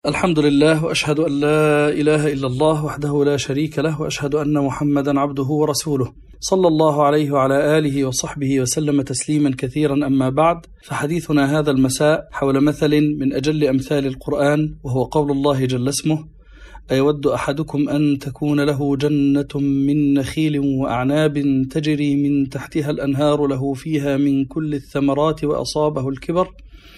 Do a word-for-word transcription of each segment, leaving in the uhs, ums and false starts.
الحمد لله، وأشهد أن لا إله إلا الله وحده لا شريك له، وأشهد أن محمدا عبده ورسوله صلى الله عليه وعلى آله وصحبه وسلم تسليما كثيرا. أما بعد، فحديثنا هذا المساء حول مثل من أجل أمثال القرآن، وهو قول الله جل اسمه: أيود أحدكم أن تكون له جنة من نخيل وأعناب تجري من تحتها الأنهار له فيها من كل الثمرات وأصابه الكبر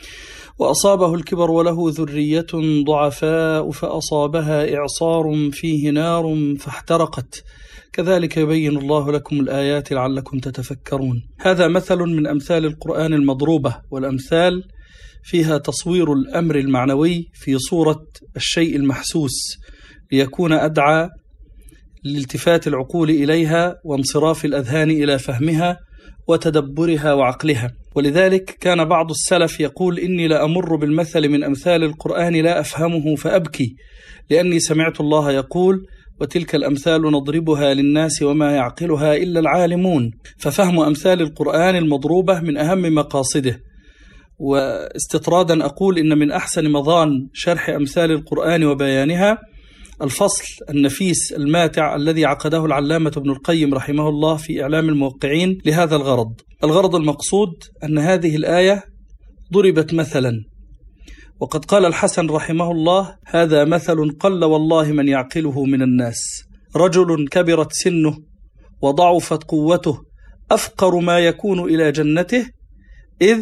وأصابه الكبر وله ذرية ضعفاء فأصابها إعصار فيه نار فاحترقت كذلك يبين الله لكم الآيات لعلكم تتفكرون. هذا مثل من أمثال القرآن المضروبة، والأمثال فيها تصوير الأمر المعنوي في صورة الشيء المحسوس ليكون أدعى لالتفات العقول إليها وانصراف الأذهان إلى فهمها وتدبرها وعقلها. ولذلك كان بعض السلف يقول: إني لأمر بالمثل من أمثال القرآن لا أفهمه فأبكي، لأني سمعت الله يقول: وتلك الأمثال نضربها للناس وما يعقلها إلا العالمون. ففهم أمثال القرآن المضروبة من أهم مقاصده. واستطرادا أقول إن من أحسن مظان شرح أمثال القرآن وبيانها الفصل النفيس الماتع الذي عقده العلامة ابن القيم رحمه الله في إعلام الموقعين لهذا الغرض. الغرض المقصود أن هذه الآية ضربت مثلا، وقد قال الحسن رحمه الله: هذا مثل قل والله من يعقله من الناس، رجل كبرت سنه وضعفت قوته أفقر ما يكون إلى جنته، إذ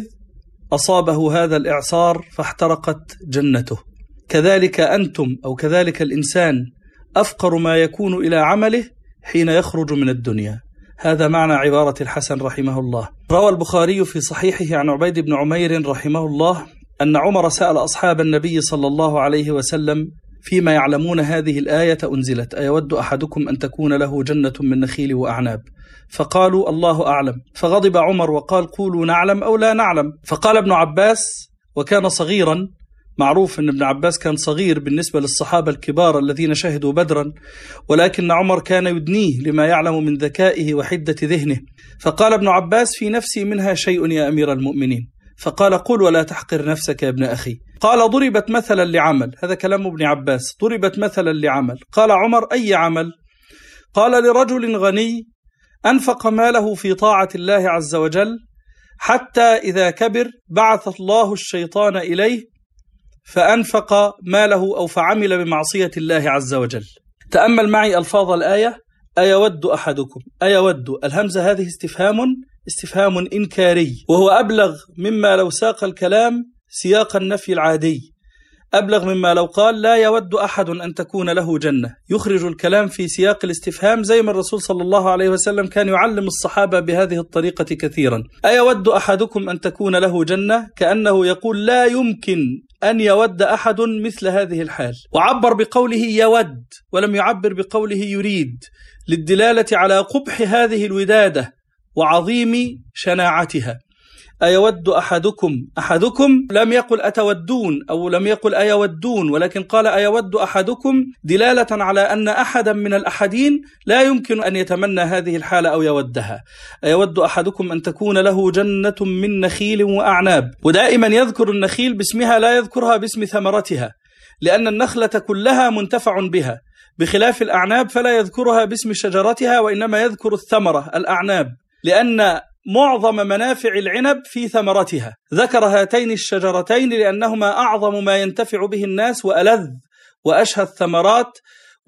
أصابه هذا الإعصار فاحترقت جنته. كذلك أنتم أو كذلك الإنسان أفقر ما يكون إلى عمله حين يخرج من الدنيا. هذا معنى عبارة الحسن رحمه الله. روى البخاري في صحيحه عن عبيد بن عمير رحمه الله أن عمر سأل أصحاب النبي صلى الله عليه وسلم فيما يعلمون هذه الآية أنزلت: أيود أحدكم أن تكون له جنة من نخيل وأعناب؟ فقالوا: الله أعلم. فغضب عمر وقال: قولوا نعلم أو لا نعلم. فقال ابن عباس، وكان صغيرا، معروف أن ابن عباس كان صغير بالنسبة للصحابة الكبار الذين شهدوا بدرا، ولكن عمر كان يدنيه لما يعلم من ذكائه وحدة ذهنه. فقال ابن عباس: في نفسي منها شيء يا أمير المؤمنين. فقال: قل ولا تحقر نفسك يا ابن أخي. قال: ضربت مثلا لعمل. هذا كلام ابن عباس: ضربت مثلا لعمل. قال عمر: أي عمل؟ قال: لرجل غني أنفق ماله في طاعة الله عز وجل حتى إذا كبر بعث الله الشيطان إليه فأنفق ماله أو فعمل بمعصية الله عز وجل. تأمل معي ألفاظ الآية: أيود أحدكم. أيود، الهمزة هذه استفهام استفهام إنكاري، وهو أبلغ مما لو ساق الكلام سياق النفي العادي، أبلغ مما لو قال: لا يود أحد أن تكون له جنة. يخرج الكلام في سياق الاستفهام، زي ما الرسول صلى الله عليه وسلم كان يعلم الصحابة بهذه الطريقة كثيرا. أيود أحدكم أن تكون له جنة، كأنه يقول: لا يمكن أن يود أحد مثل هذه الحال. وعبر بقوله يود ولم يعبر بقوله يريد، للدلالة على قبح هذه الودادة وعظيم شناعتها. أيود أحدكم، أحدكم لم يقل أتودون أو لم يقل أيودون، ولكن قال أيود أحدكم دلالة على أن أحدا من الأحدين لا يمكن أن يتمنى هذه الحالة أو يودها. أيود أحدكم أن تكون له جنة من نخيل وأعناب. ودائما يذكر النخيل باسمها، لا يذكرها باسم ثمرتها، لأن النخلة كلها منتفع بها، بخلاف الأعناب فلا يذكرها باسم شجرتها، وإنما يذكر الثمرة الأعناب، لأن معظم منافع العنب في ثمرتها. ذكر هاتين الشجرتين لأنهما أعظم ما ينتفع به الناس وألذ وأشهى الثمرات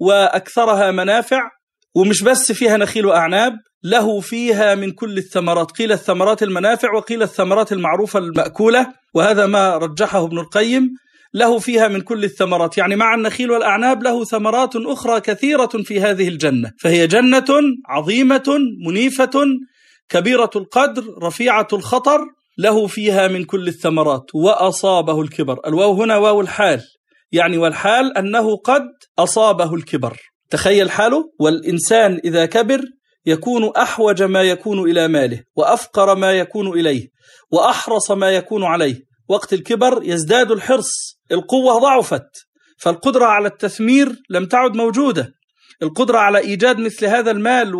وأكثرها منافع. ومش بس فيها نخيل وأعناب، له فيها من كل الثمرات، قيل الثمرات المنافع وقيل الثمرات المعروفة المأكولة، وهذا ما رجحه ابن القيم. له فيها من كل الثمرات، يعني مع النخيل والأعناب له ثمرات أخرى كثيرة في هذه الجنة، فهي جنة عظيمة منيفة كبيرة القدر رفيعة الخطر، له فيها من كل الثمرات وأصابه الكبر. الواو هنا واو الحال، يعني والحال أنه قد أصابه الكبر. تخيل حاله: والإنسان إذا كبر يكون أحوج ما يكون إلى ماله، وأفقر ما يكون إليه، وأحرص ما يكون عليه. وقت الكبر يزداد الحرص، القوة ضعفت، فالقدرة على التثمير لم تعد موجودة، القدرة على إيجاد مثل هذا المال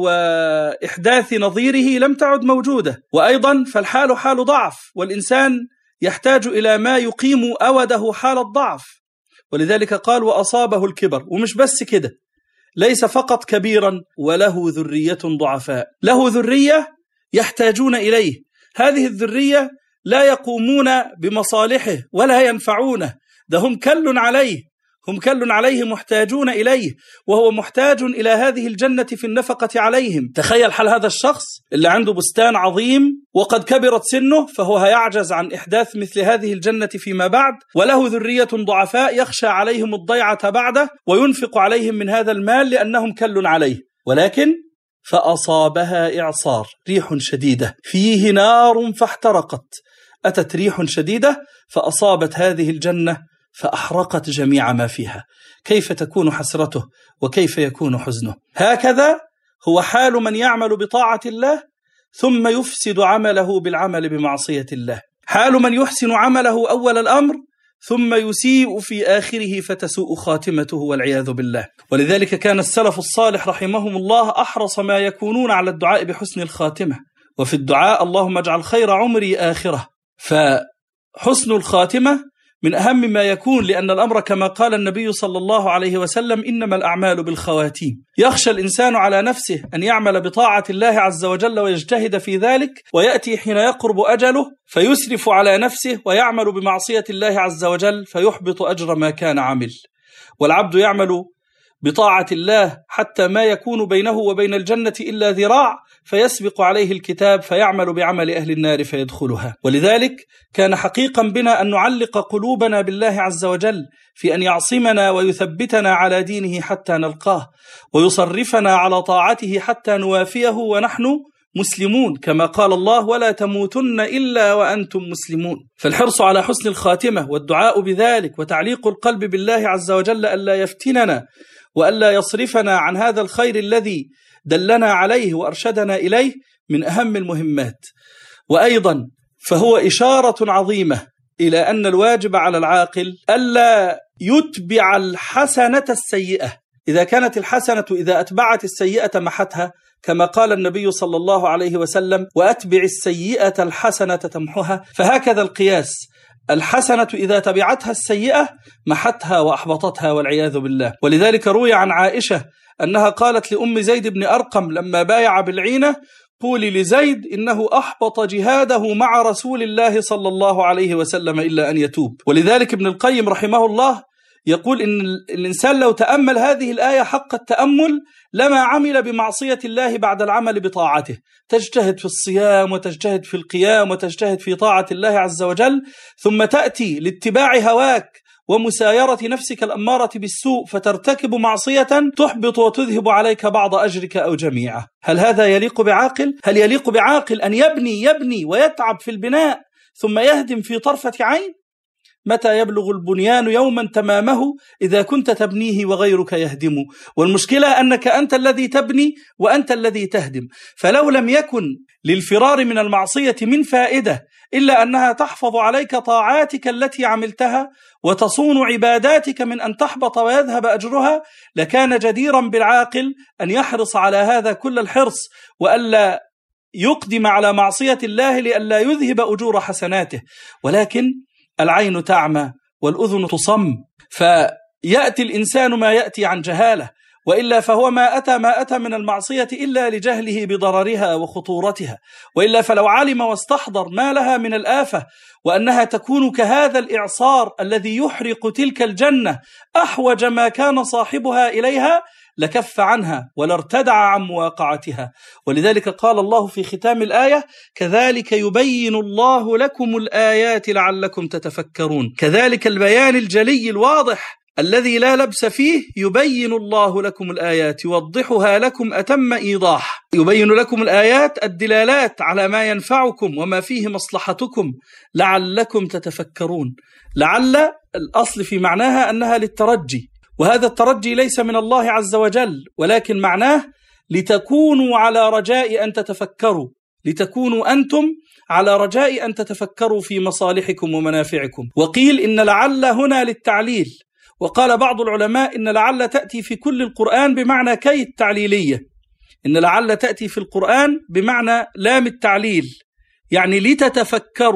وإحداث نظيره لم تعد موجودة. وأيضا فالحال حال ضعف، والإنسان يحتاج إلى ما يقيم أوده حال الضعف. ولذلك قال وأصابه الكبر. ومش بس كده، ليس فقط كبيرا، وله ذرية ضعفاء، له ذرية يحتاجون إليه، هذه الذرية لا يقومون بمصالحه ولا ينفعونه، ده هم كل عليه، هم كل عليه محتاجون إليه، وهو محتاج إلى هذه الجنة في النفقة عليهم. تخيل حال هذا الشخص اللي عنده بستان عظيم وقد كبرت سنه، فهو هيعجز عن إحداث مثل هذه الجنة فيما بعد، وله ذرية ضعفاء يخشى عليهم الضيعة بعده وينفق عليهم من هذا المال لأنهم كل عليه. ولكن فأصابها إعصار، ريح شديدة فيه نار فاحترقت، أتت ريح شديدة فأصابت هذه الجنة فأحرقت جميع ما فيها. كيف تكون حسرته وكيف يكون حزنه؟ هكذا هو حال من يعمل بطاعة الله ثم يفسد عمله بالعمل بمعصية الله، حال من يحسن عمله أول الأمر ثم يسيء في آخره فتسوء خاتمته والعياذ بالله. ولذلك كان السلف الصالح رحمهم الله أحرص ما يكونون على الدعاء بحسن الخاتمة، وفي الدعاء اللهم اجعل خير عمري آخرة. فحسن الخاتمة من أهم ما يكون، لأن الأمر كما قال النبي صلى الله عليه وسلم إنما الأعمال بالخواتيم. يخشى الإنسان على نفسه أن يعمل بطاعة الله عز وجل ويجتهد في ذلك، ويأتي حين يقرب أجله فيسرف على نفسه ويعمل بمعصية الله عز وجل فيحبط أجر ما كان عمل. والعبد يعمل بطاعة الله حتى ما يكون بينه وبين الجنة إلا ذراع، فيسبق عليه الكتاب فيعمل بعمل أهل النار فيدخلها. ولذلك كان حقيقا بنا أن نعلق قلوبنا بالله عز وجل في أن يعصمنا ويثبتنا على دينه حتى نلقاه، ويصرفنا على طاعته حتى نوافيه ونحن مسلمون، كما قال الله ولا تموتن إلا وأنتم مسلمون. فالحرص على حسن الخاتمة والدعاء بذلك وتعليق القلب بالله عز وجل ألا يفتننا وألا يصرفنا عن هذا الخير الذي دلنا عليه وأرشدنا إليه من أهم المهمات. وأيضا فهو إشارة عظيمة إلى أن الواجب على العاقل ألا يتبع الحسنة السيئة. إذا كانت الحسنة إذا أتبعت السيئة محتها، كما قال النبي صلى الله عليه وسلم وأتبع السيئة الحسنة تمحها، فهكذا القياس، الحسنة إذا تبعتها السيئة محتها وأحبطتها والعياذ بالله. ولذلك روي عن عائشة أنها قالت لأم زيد بن أرقم لما بايع بالعينة قولي لزيد إنه أحبط جهاده مع رسول الله صلى الله عليه وسلم إلا أن يتوب. ولذلك ابن القيم رحمه الله يقول إن الإنسان لو تأمل هذه الآية حق التأمل لما عمل بمعصية الله بعد العمل بطاعته. تجتهد في الصيام وتجتهد في القيام وتجتهد في طاعة الله عز وجل، ثم تأتي لاتباع هواك ومسايرة نفسك الأمارة بالسوء فترتكب معصية تحبط وتذهب عليك بعض أجرك أو جميعه. هل هذا يليق بعاقل؟ هل يليق بعاقل أن يبني يبني ويتعب في البناء ثم يهدم في طرفة عين؟ متى يبلغ البنيان يوما تمامه إذا كنت تبنيه وغيرك يهدمه؟ والمشكلة أنك أنت الذي تبني وأنت الذي تهدم. فلو لم يكن للفرار من المعصية من فائدة إلا أنها تحفظ عليك طاعاتك التي عملتها وتصون عباداتك من أن تحبط ويذهب أجرها، لكان جديرا بالعاقل أن يحرص على هذا كل الحرص، وألا يقدم على معصية الله لألا يذهب أجور حسناته. ولكن العين تعمى والأذن تصم، فيأتي الإنسان ما يأتي عن جهالة، وإلا فهو ما أتى ما أتى من المعصية إلا لجهله بضررها وخطورتها، وإلا فلو علم واستحضر ما لها من الآفة وأنها تكون كهذا الإعصار الذي يحرق تلك الجنة أحوج ما كان صاحبها إليها لكف عنها ولارتدع عن مواقعتها. ولذلك قال الله في ختام الآية كذلك يبين الله لكم الآيات لعلكم تتفكرون. كذلك البيان الجلي الواضح الذي لا لبس فيه، يبين الله لكم الآيات يوضحها لكم أتم إيضاح، يبين لكم الآيات الدلالات على ما ينفعكم وما فيه مصلحتكم لعلكم تتفكرون. لعل الأصل في معناها أنها للترجي، وهذا الترجي ليس من الله عز وجل، ولكن معناه لتكونوا على رجاء أن تتفكروا، لتكونوا أنتم على رجاء أن تتفكروا في مصالحكم ومنافعكم. وقيل إن لعل هنا للتعليل، وقال بعض العلماء إن لعل تأتي في كل القرآن بمعنى كي التعليلية، إن لعل تأتي في القرآن بمعنى لام التعليل، يعني لتتفكروا،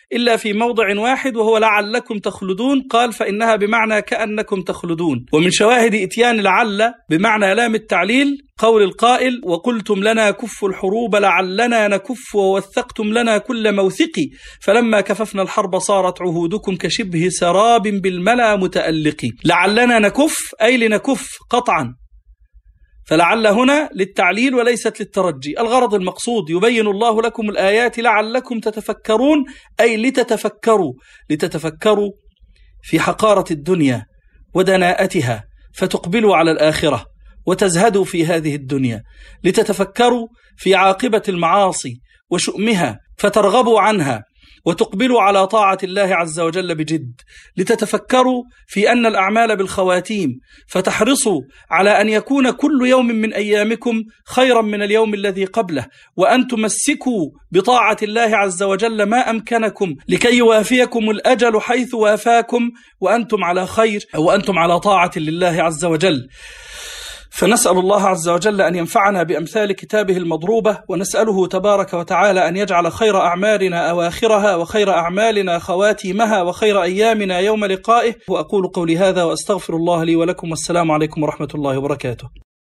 إلا في موضع واحد وهو لعلكم تخلدون، قال فإنها بمعنى كأنكم تخلدون. ومن شواهد إتيان لعل بمعنى لام التعليل قول القائل وقلتم لنا كف الحروب لعلنا نكف ووثقتم لنا كل موثق فلما كففنا الحرب صارت عهودكم كشبه سراب بالملا متألق. لعلنا نكف أي لنكف قطعا، فلعل هنا للتعليل وليست للترجي. الغرض المقصود يبين الله لكم الآيات لعلكم تتفكرون، أي لتتفكروا، لتتفكروا في حقارة الدنيا ودناءتها فتقبلوا على الآخرة وتزهدوا في هذه الدنيا، لتتفكروا في عاقبة المعاصي وشؤمها فترغبوا عنها وتقبلوا على طاعة الله عز وجل بجد، لتتفكروا في أن الأعمال بالخواتيم فتحرصوا على أن يكون كل يوم من أيامكم خيرا من اليوم الذي قبله، وأن تمسكوا بطاعة الله عز وجل ما أمكنكم لكي يوافيكم الأجل حيث وافاكم وأنتم على خير وأنتم على طاعة لله عز وجل. فنسأل الله عز وجل أن ينفعنا بأمثال كتابه المضروبة، ونسأله تبارك وتعالى أن يجعل خير أعمالنا أواخرها وخير أعمالنا خواتيمها وخير أيامنا يوم لقائه. وأقول قولي هذا وأستغفر الله لي ولكم، والسلام عليكم ورحمة الله وبركاته.